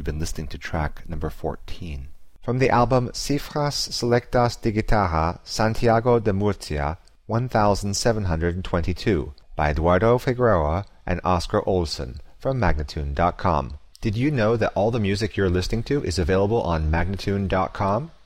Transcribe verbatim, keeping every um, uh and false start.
You've been listening to track number fourteen. From the album Cifras Selectas de Guitarra Santiago de Murcia seventeen twenty-two by Eduardo Figueroa and Oscar Olsen from Magnatune dot com. Did you know that all the music you're listening to is available on Magnatune dot com?